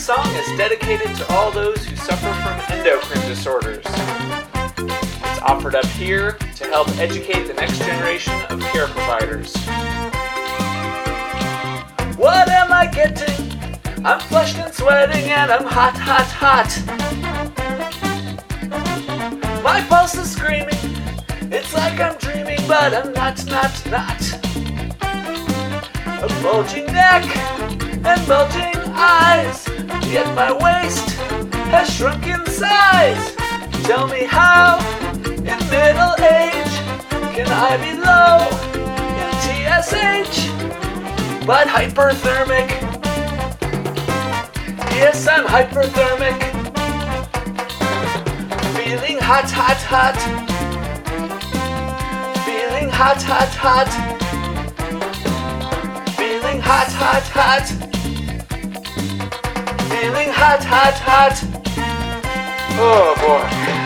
song is dedicated to all those who suffer from endocrine disorders. It's offered up here to help educate the next generation of care providers. What am I getting? I'm flushed and sweating and I'm hot, hot, hot. My pulse is screaming. It's like I'm dreaming, but I'm not. A bulging neck and bulging eyes, yet my waist has shrunk in size. Tell me how, in middle age, can I be low in TSH, but hyperthermic? Yes, I'm hyperthermic. Feeling hot, hot, hot. Feeling hot, hot, hot. Feeling hot, hot, hot. Feeling hot, hot, hot. Oh boy.